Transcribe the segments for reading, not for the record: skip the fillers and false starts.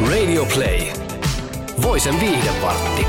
Radio Play. Voisen viihdevartti.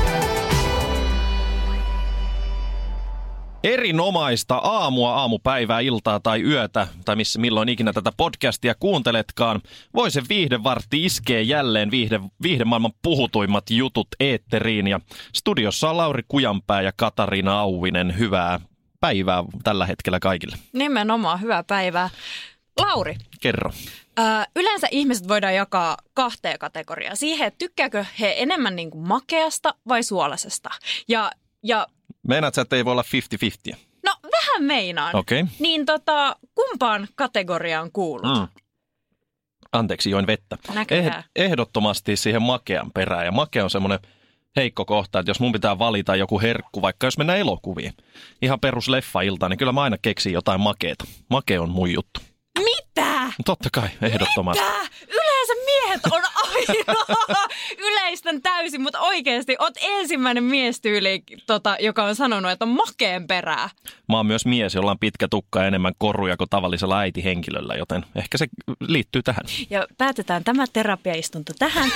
Erinomaista aamua, aamupäivää, iltaa tai yötä, tai milloin ikinä tätä podcastia kuunteletkaan. Voisen viihdevartti iskee jälleen viihdemaailman puhutuimmat jutut eetteriin. Ja studiossa on Lauri Kujanpää ja Katariina Auvinen. Hyvää päivää tällä hetkellä kaikille. Nimenomaan, hyvää päivää. Lauri. Kerro. Yleensä ihmiset voidaan jakaa kahteen kategoriaan. Siihen, että tykkääkö he enemmän niin kuin makeasta vai suolaisesta. Ja meinaat sä, että ei voi olla 50-50? No, vähän meinaan. Okei. Niin kumpaan kategoriaan kuulut? Anteeksi, join vettä. Ehdottomasti siihen makean perään. Ja makea on semmoinen heikko kohta, että jos mun pitää valita joku herkku, vaikka jos mennään elokuviin, ihan perus leffailta, niin kyllä mä aina keksin jotain makeeta. Make on mun juttu. Mitä? No, totta kai, ehdottomasti. Mitä? Yleensä miehet on aina yleistän täysin, mutta oikeasti oot ensimmäinen miestyyli, joka on sanonut, että on makeen perää. Mä oon myös mies, jolla on pitkä tukka ja enemmän koruja kuin tavallisella äitihenkilöllä, joten ehkä se liittyy tähän. Ja päätetään tämä terapiaistunto tähän.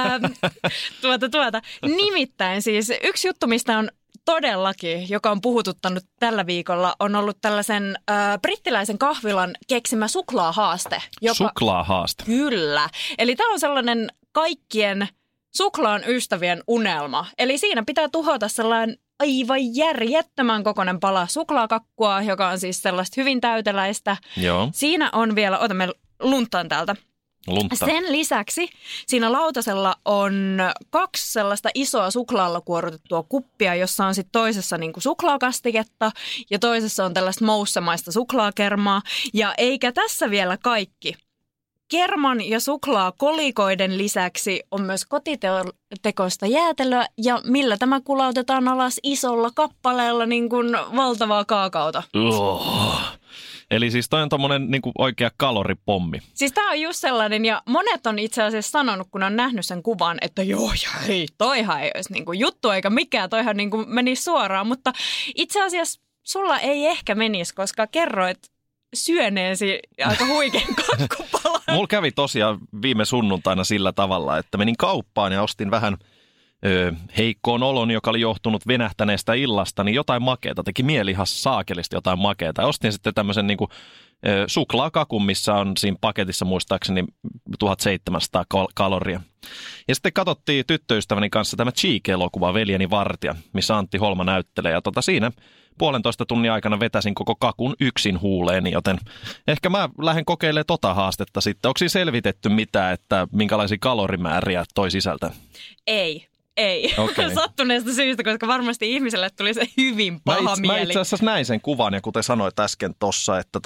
Nimittäin siis yksi juttu, mistä on todellakin, joka on puhututtanut tällä viikolla, on ollut tällaisen brittiläisen kahvilan keksimä suklaahaaste. Suklaahaaste? Kyllä. Eli tämä on sellainen kaikkien suklaan ystävien unelma. Eli siinä pitää tuhota sellainen aivan järjettömän kokoinen pala suklaakakkua, joka on siis sellaista hyvin täyteläistä. Joo. Siinä on vielä, me lunttaan täältä. Luntta. Sen lisäksi siinä lautasella on 2 sellaista isoa suklaalla kuorutettua kuppia, jossa on sitten toisessa niinku suklaakastiketta ja toisessa on tällaista moussemaista suklaakermaa. Ja eikä tässä vielä kaikki. Kerman ja suklaakolikoiden lisäksi on myös kotitekoista jäätelöä ja millä tämä kulautetaan alas isolla kappaleella niin kuin valtavaa kaakaota. Eli siis toi on tommonen niinku oikea kaloripommi. Siis tää on just sellainen, ja monet on itse asiassa sanonut, kun on nähnyt sen kuvan, että joo, ja hei, toihan ei olisi niinku juttu eikä mikään, toihan niinku menisi suoraan. Mutta itse asiassa sulla ei ehkä menisi, koska kerroit syöneesi aika huikean kakkupalan. Mulla kävi tosiaan viime sunnuntaina sillä tavalla, että menin kauppaan ja ostin vähän heikkoon olon, joka oli johtunut venähtäneestä illasta, niin jotain makeeta. Teki mieli ihan saakelisti jotain makeeta. Ostin sitten tämmöisen niin kuin suklaakakun, missä on siinä paketissa muistaakseni 1700 kaloria. Ja sitten katsottiin tyttöystäväni kanssa tämä Cheek-elokuva Veljeni vartija, missä Antti Holma näyttelee. Ja siinä 1,5 tunnin aikana vetäsin koko kakun yksin huuleeni, joten ehkä mä lähden kokeilemaan tota haastetta sitten. Onko siinä selvitetty mitään, että minkälaisia kalorimääriä toi sisältää? Ei. Okay. Sattuneesta syystä, koska varmasti ihmiselle tuli se hyvin paha mieli. Mä itse asiassa näin sen kuvan, ja kuten sanoit äsken tuossa, että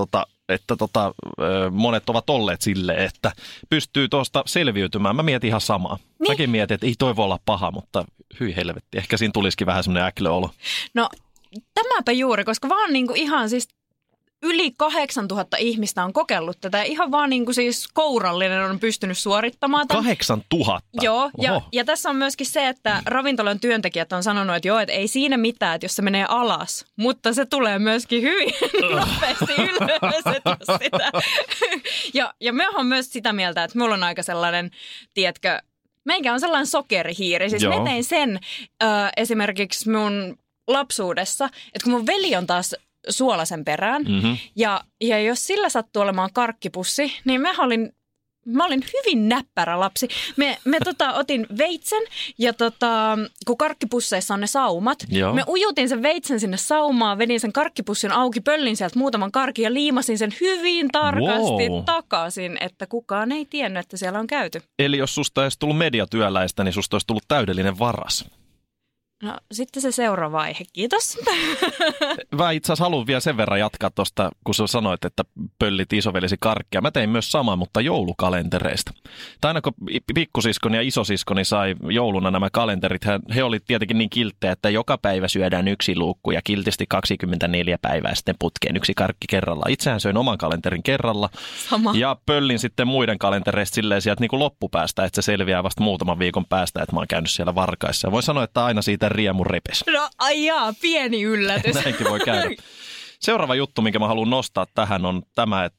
monet ovat olleet silleen, että pystyy tuosta selviytymään. Mä mietin ihan samaa. Niin. Mäkin mietin, että ei toi voi olla paha, mutta hyi helvetti. Ehkä siinä tulisikin vähän semmoinen äklöolo. No tämäpä juuri, koska vaan niinku ihan siis yli 8000 ihmistä on kokeillut tätä. Ihan vaan niinku siis kourallinen on pystynyt suorittamaan tämän. 8000? Joo, ja tässä on myöskin se, että ravintolan työntekijät on sanonut, että joo, että ei siinä mitään, että jos se menee alas. Mutta se tulee myöskin hyvin nopeasti ylös, että jos sitä. Ja me on myös sitä mieltä, että mulla on aika sellainen, tiedätkö, meikä on sellainen sokerihiiri. Siis mä tein sen esimerkiksi mun lapsuudessa, että kun mun veli on taas suolaisen perään. Ja jos sillä sattuu olemaan karkkipussi, niin mä olin hyvin näppärä lapsi. Me otin veitsen ja kun karkkipusseissa on ne saumat, me ujutin sen veitsen sinne saumaan, vedin sen karkkipussin auki, pöllin sieltä muutaman karkin ja liimasin sen hyvin tarkasti takaisin, että kukaan ei tiennyt, että siellä on käyty. Eli jos susta olisi tullut mediatyöläistä, niin susta olisi tullut täydellinen varas. No sitten se seuraava aihe, kiitos. Mä itse asiassa haluan vielä sen verran jatkaa tuosta, kun sä sanoit, että pöllit isovelisi karkkia. Mä tein myös samaa, mutta joulukalentereista. Tai aina kun pikkusiskoni ja isosiskoni sai jouluna nämä kalenterit, he olivat tietenkin niin kilttejä, että joka päivä syödään 1 luukku ja kiltisti 24 päivää sitten putkeen 1 karkki kerrallaan. Itsehän söin oman kalenterin kerralla. Sama. Ja pöllin sitten muiden kalentereista silleen sieltä niin kuin loppupäästä, että se selviää vasta muutaman viikon päästä, että mä oon käynyt siellä Varkaissa. Ja voin sanoa, että aina siitä riemu repes. No pieni yllätys. Näinkin voi käydä. Seuraava juttu, minkä mä haluan nostaa tähän, on tämä, että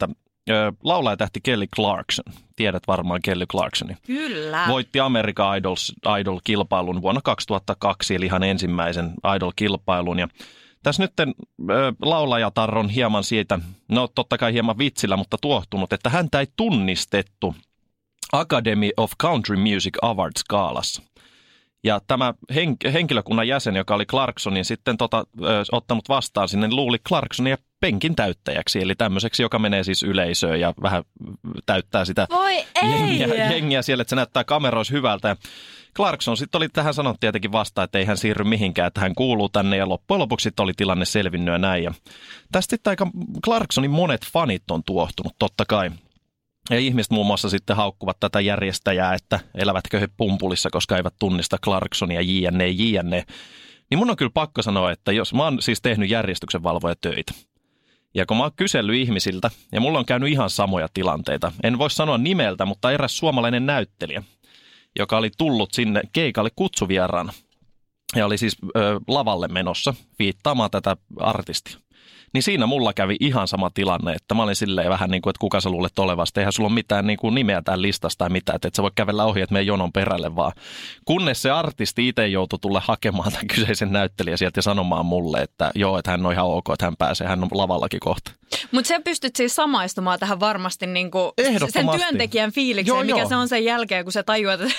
laulajatähti Kelly Clarkson. Tiedät varmaan Kelly Clarksonin. Kyllä. Voitti American Idol-kilpailun vuonna 2002, eli ihan ensimmäisen Idol-kilpailun. Ja tässä nyt laulajatar on hieman siitä, no totta kai hieman vitsillä, mutta tuohtunut, että häntä ei tunnistettu Academy of Country Music Awards-gaalassa. Ja tämä henkilökunnan jäsen, joka oli Clarksonin sitten ottanut vastaan sinne, luuli Clarksonia penkin täyttäjäksi. Eli tämmöiseksi, joka menee siis yleisöön ja vähän täyttää sitä jengiä siellä, että se näyttää kameroissa hyvältä. Ja Clarkson sitten oli tähän sanonut tietenkin vastaan, että ei hän siirry mihinkään, että hän kuuluu tänne. Ja loppujen lopuksi oli tilanne selvinnyt ja näin. Ja tästä sitten aika Clarksonin monet fanit on tuohtunut, totta kai. Ja ihmiset muun muassa sitten haukkuvat tätä järjestäjää, että elävätkö he pumpulissa, koska eivät tunnista Clarksonia, jne. Niin mun on kyllä pakko sanoa, että jos mä oon siis tehnyt järjestyksenvalvoja töitä. Ja kun mä oon kysellyt ihmisiltä, ja mulla on käynyt ihan samoja tilanteita. En voi sanoa nimeltä, mutta eräs suomalainen näyttelijä, joka oli tullut sinne keikalle kutsuvieraana. Ja oli siis lavalle menossa viittaamaan tätä artistia. Niin siinä mulla kävi ihan sama tilanne, että mä olin silleen vähän niin kuin, että kuka sä luulet olevasta. Eihän sulla ole mitään niin kuin nimeä tämän listasta tai mitään, että et sä voi kävellä ohi, että mene jonon perälle vaan. Kunnes se artisti itse joutui tulla hakemaan tämän kyseisen näyttelijän sieltä ja sanomaan mulle, että joo, että hän on ihan ok, että hän pääsee, hän on lavallakin kohta. Mutta sä pystyt siis samaistumaan tähän varmasti niin kuin sen työntekijän fiilikseen, mikä se on sen jälkeen, kun se tajuaa, että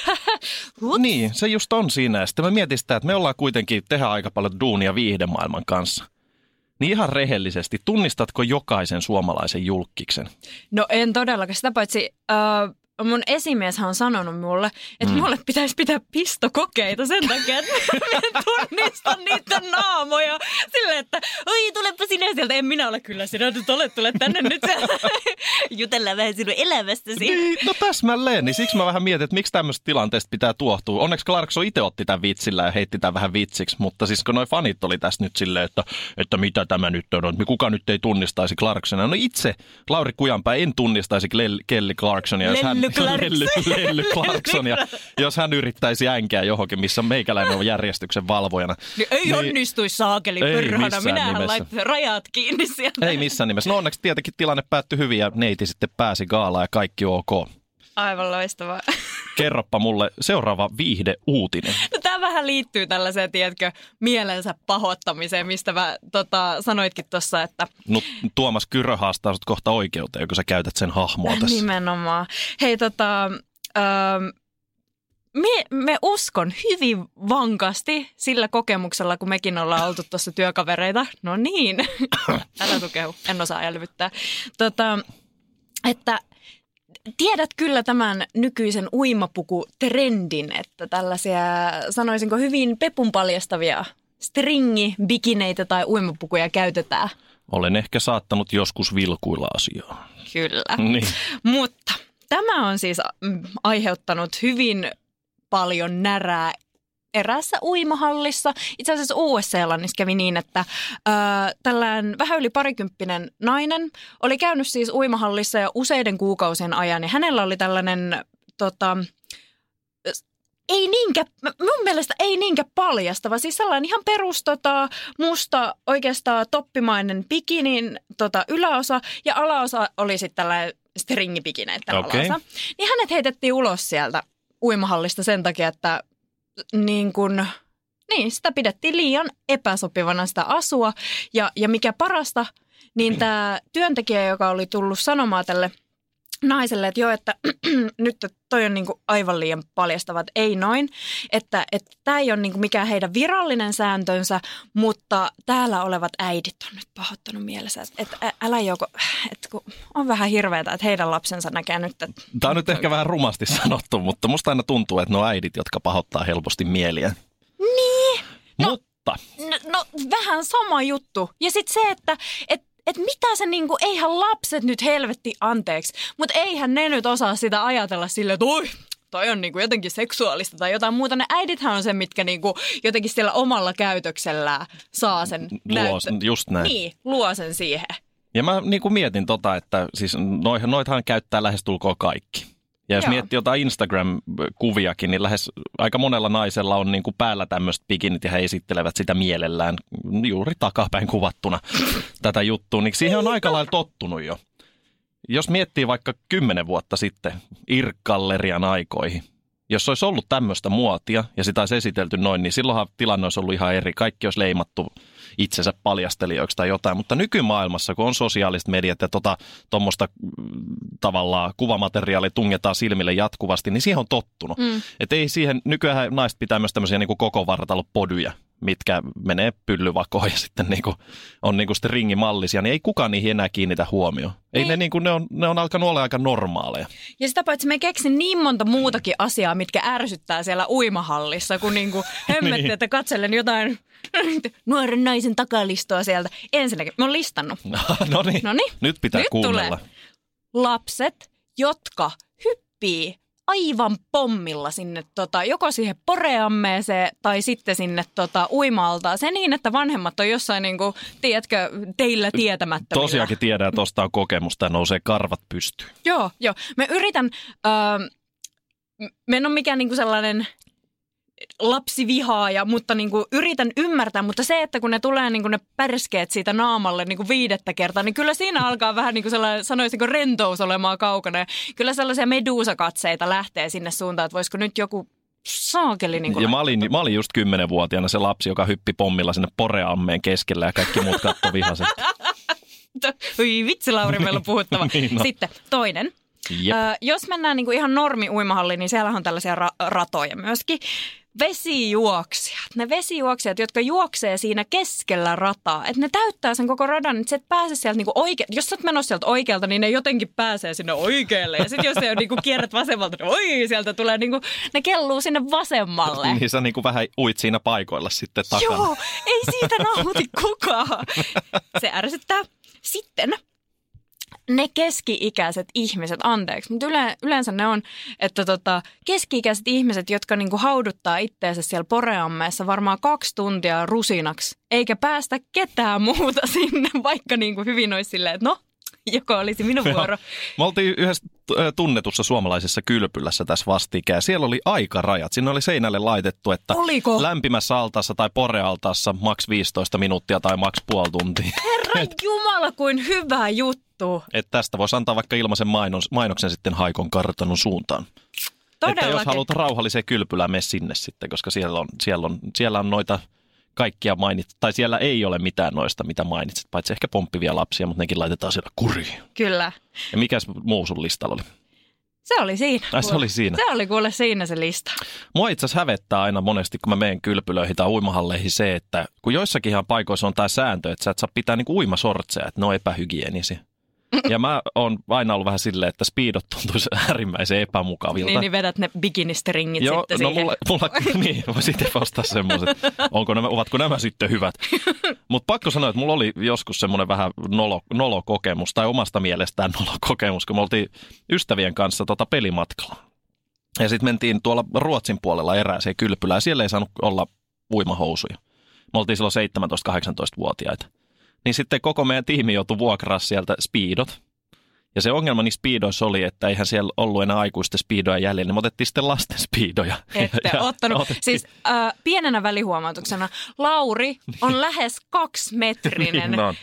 niin, se just on siinä. Ja sitten mä mietin sitä, että me ollaan kuitenkin tehdä aika paljon duunia viihdemaailman kanssa. Niin ihan rehellisesti, tunnistatko jokaisen suomalaisen julkkiksen? No en todellakaan. Sitä paitsi mun esimieshän on sanonut mulle, että mulle pitäisi pitää pistokokeita sen takia, että mä tunnistan niiden naamoja. Silleen, että oi tulepa sinä sieltä. En minä ole kyllä sinä, tule tänne nyt. Jutellaan vähän sinun elämästäsi. Niin, no täsmälleen, niin siksi mä vähän mietin, että miksi tämmöistä tilanteesta pitää tuohtua. Onneksi Clarkson itse otti tämän vitsillä ja heitti tämän vähän vitsiksi, mutta siis kun noi fanit oli tässä nyt silleen, että mitä tämä nyt on, kuka nyt ei tunnistaisi Clarksonia. No itse, Lauri Kujanpää, en tunnistaisi Kelly Clarksonia, jos hän Lelly Clarksonia, jos hän yrittäisi änkeä johonkin, missä meikäläinen on järjestyksen valvojana. Ei onnistuisi saakeli pyrhana, minähän laittaa rajat kiinni sieltä. Ei missään nimessä. No onneksi tietenkin tilanne päättyi hyvin ja neiti sitten pääsi gaalaan ja kaikki ok. Aivan loistavaa. Kerroppa mulle seuraava viihdeuutinen. No, tämä vähän liittyy tällaiseen, tiedätkö, mielensä pahoittamiseen, mistä sanoitkin tuossa, että no, Tuomas Kyrö haastaa sut kohta oikeuteen, kun sä käytät sen hahmoa tässä. Nimenomaan. Hei, me uskon hyvin vankasti sillä kokemuksella, kun mekin ollaan oltu tuossa työkavereita. No niin, älä tukehu, en osaa elvyttää. Että tiedät kyllä tämän nykyisen uimapukutrendin, että tällaisia, sanoisinko, hyvin pepun paljastavia stringi-bikineitä tai uimapukuja käytetään. Olen ehkä saattanut joskus vilkuilla asiaa. Kyllä, niin. Mutta tämä on siis aiheuttanut hyvin paljon närää eräässä uimahallissa. Itse asiassa Uudessa-Seelannissa kävi niin, että tällainen vähän yli 20 nainen oli käynyt siis uimahallissa jo useiden kuukausien ajan. Ja hänellä oli tällainen, mun mielestä ei niinkään paljastava, siis sellainen ihan perus musta oikeastaan toppimainen bikinin yläosa ja alaosa oli sitten tällainen stringibikineiden alaosa. Niin hänet heitettiin ulos sieltä uimahallista sen takia, että sitä pidettiin liian epäsopivana sitä asua. Ja mikä parasta, niin tämä työntekijä, joka oli tullut sanomaan tälle naiselle, että joo, että nyt toi on aivan liian paljastava, että ei noin. Että tämä ei ole mikään heidän virallinen sääntönsä, mutta täällä olevat äidit on nyt pahoittanut mielessä. Että älä joko, että kun on vähän hirveätä, että heidän lapsensa näkee nyt. Että tämä on nyt ehkä vähän rumasti sanottu, mutta musta aina tuntuu, että ne on äidit, jotka pahoittaa helposti mieliä. Niin. Mutta. No vähän sama juttu. Ja sitten se, että mitä se eihän lapset nyt helvetti anteeksi, mutta eihän ne nyt osaa sitä ajatella silleen, että oi, toi on jotenkin seksuaalista tai jotain muuta. Ne äidithän on se, mitkä jotenkin siellä omalla käytöksellään saa sen just näin. Niin, luo sen siihen. Ja mä mietin että siis noitahan käyttää lähestulkoon kaikki. Ja jos miettii jotain Instagram-kuviakin, niin lähes aika monella naisella on päällä tämmöiset bikinit ja he esittelevät sitä mielellään juuri takapäin kuvattuna tätä juttua. Niin siihen on aika lailla tottunut jo. jos miettii vaikka 10 vuotta sitten IRC-gallerian aikoihin, jos olisi ollut tämmöistä muotia ja sitä olisi esitelty noin, niin silloinhan tilanne olisi ollut ihan eri. Kaikki olisi leimattu itsensä paljastelijoiksi tai jotain, mutta nykymaailmassa, kun on sosiaaliset mediat ja tuommoista tavallaan kuvamateriaalia tungetaan silmille jatkuvasti, niin siihen on tottunut. Että ei siihen, nykyään naiset pitää myös tämmöisiä niin kuin koko vartalopodyjä, mitkä menee pyllyvakoon ja sitten niin kuin, on niin kuin sitten ringimallisia, niin ei kukaan niihin enää kiinnitä huomioon. Ei. Ne on alkanut olla aika normaaleja. Ja sitä paitsi me keksin niin monta muutakin asiaa, mitkä ärsyttää siellä uimahallissa, kun niinku hömmätti, niin. Että katselen jotain nuoren naisen takalistoa sieltä. Ensinnäkin, mä oon listannut. Noniin, nyt pitää kuunnella. Tulee lapset, jotka hyppii aivan pommilla sinne joko siihen poreammeeseen tai sitten sinne uima-altaan. Se niin, että vanhemmat on jossain niinku, tiedätkö, teillä tietämättömillä. Tosiaankin tiedän, että tuosta on kokemusta ja nousee karvat pystyyn. Joo. Me yritän, me en ole mikään niinku sellainen lapsivihaaja, mutta niinku yritän ymmärtää, mutta se, että kun ne tulee niinku ne pärskeet siitä naamalle niinku 5. kertaa, niin kyllä siinä alkaa vähän niinku sellainen, sanoisinko rentous olemaan kaukana. Ja kyllä sellaisia meduusakatseita lähtee sinne suuntaan, että voisiko nyt joku saakeli niinku. Ja mä olin just 10-vuotiaana se lapsi, joka hyppi pommilla sinne poreammeen keskellä ja kaikki muut katsoi vihaisesti. Oi vitsi, Lauri, meillä on puhuttava. Niin, no. Sitten toinen. Jos mennään niinku ihan normi-uimahalliin, niin siellä on tällaisia ratoja myöskin. Vesijuoksijat. Ne vesijuoksijat, jotka juoksee siinä keskellä rataa. Että ne täyttää sen koko radan, että sä et pääse sieltä niinku jos sä oot menossa sieltä oikealta, niin ne jotenkin pääsee sinne oikealle. Ja sitten jos sä niinku kierrät vasemmalta, niin sieltä tulee niinku, ne kelluu sinne vasemmalle. Niin sä niinku vähän uit siinä paikoilla sitten takana. Joo, ei siitä nauti kukaan. Se ärsyttää. Sitten ne keski-ikäiset ihmiset, anteeksi, mutta yleensä ne on, että keski-ikäiset ihmiset, jotka niinku hauduttaa itteensä siellä poreammeessa varmaan 2 tuntia rusinaksi, eikä päästä ketään muuta sinne, vaikka niinku hyvin olisi silleen, että no, joko olisi minun vuoro. Me oltiin yhdessä tunnetussa suomalaisessa kylpylässä tässä vastikään. Siellä oli aikarajat. Siinä oli seinälle laitettu, että oliko? Lämpimässä altaassa tai porealtaassa maks 15 minuuttia tai maks puoli tuntia. Herran jumala, kuin hyvä juttu. Että tästä voisi antaa vaikka ilmaisen mainoksen sitten Haikon kartanon suuntaan. Todellakin. Että jos haluat rauhalliseen kylpylään, mene sinne sitten, koska siellä on noita kaikkia mainitsit. Tai siellä ei ole mitään noista, mitä mainitsit, paitsi ehkä pomppivia lapsia, mutta nekin laitetaan siellä kuriin. Kyllä. Ja mikäs muu sun listalla oli? Se oli siinä. Se oli siinä. Se oli kuule siinä se lista. Mua itse asiassa hävettää aina monesti, kun mä menen kylpylöihin tai uimahalleihin se, että kun joissakin ihan paikoissa on tämä sääntö, että sä et saa pitää niinku uimasortseja, että ne on epähygienisiä. Ja mä oon aina ollut vähän silleen, että speedot tuntuisi äärimmäisen epämukavilta. Niin vedät ne bikinistringit sitten siihen. Mulla niin, mä sitten ostaa semmoiset. Ovatko nämä sitten hyvät? Mutta pakko sanoa, että mulla oli joskus semmoinen vähän nolokokemus, tai omasta mielestään nolokokemus, kun me oltiin ystävien kanssa pelimatkalla. Ja sitten mentiin tuolla Ruotsin puolella erääseen kylpylään, ja siellä ei saanut olla uimahousuja. Me oltiin silloin 17-18-vuotiaita. Niin sitten koko meidän tiimi joutui vuokraa sieltä speedot. Ja se ongelma niissä speedoissa oli, että eihän siellä ollut enää aikuisten speedoja jäljellä, niin me otettiin sitten lasten speedoja. Ette ottanut. Siis pienenä välihuomautuksena, Lauri on lähes 2-metrinen niin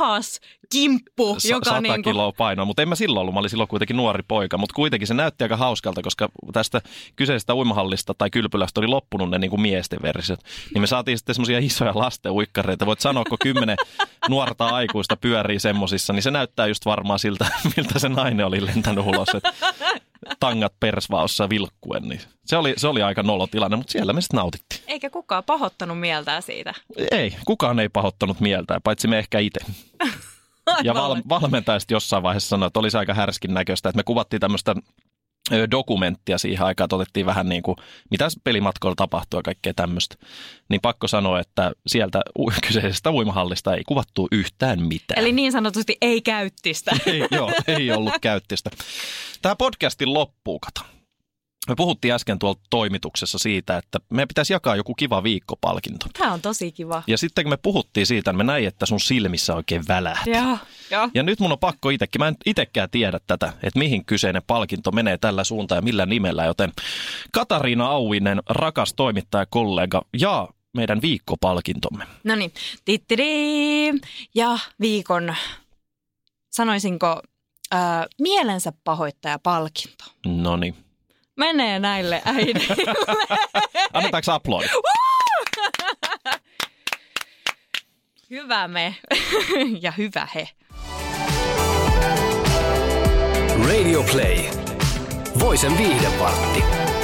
lihaskimppu. 100 kiloa painoa, mutta en mä silloin ollut. Mä olin silloin kuitenkin nuori poika, mutta kuitenkin se näytti aika hauskalta, koska tästä kyseisestä uimahallista tai kylpylästä oli loppunut ne niin kuin miesten versiot. Niin me saatiin sitten semmoisia isoja lasten uikkareita. Voit sanoa, kun 10 nuorta aikuista pyörii semmosissa, niin se näyttää just varmaan siltä, miltä se nainen oli lentänyt ulos. Tangat persvaossa vilkkuen, niin se oli aika nolotilanne, mutta siellä me sitten nautittiin. Eikä kukaan pahoittanut mieltään siitä. Ei, kukaan ei pahoittanut mieltään, paitsi me ehkä itse. Ja valmentaja sitten jossain vaiheessa sanoi, että olisi aika härskin näköistä, että me kuvattiin tämmöistä dokumenttia siihen aikaan, että otettiin vähän niin kuin, mitä pelimatkoilla tapahtuu ja kaikkea tämmöistä. Niin pakko sanoa, että sieltä kyseisestä uimahallista ei kuvattu yhtään mitään. Eli niin sanotusti ei käyttistä. Ei ollut käyttistä. Tämä podcastin loppuu, kato. Me puhuttiin äsken tuolla toimituksessa siitä, että meidän pitäisi jakaa joku kiva viikkopalkinto. Tämä on tosi kiva. Ja sitten kun me puhuttiin siitä, niin me näin, että sun silmissä oikein välähti. Joo. Ja nyt mun on pakko itsekin, mä en itsekään tiedä tätä, että mihin kyseinen palkinto menee tällä suuntaan ja millä nimellä. Joten Katariina Auvinen, rakas toimittajakollega, ja meidän viikkopalkintomme. No niin, ja viikon, sanoisinko, mielensä pahoittaja palkinto. Noniin. Menee näille äidille. Annetaanko aplodit? Hyvä me ja hyvä he. Radio Play. Voisen viihdevartti.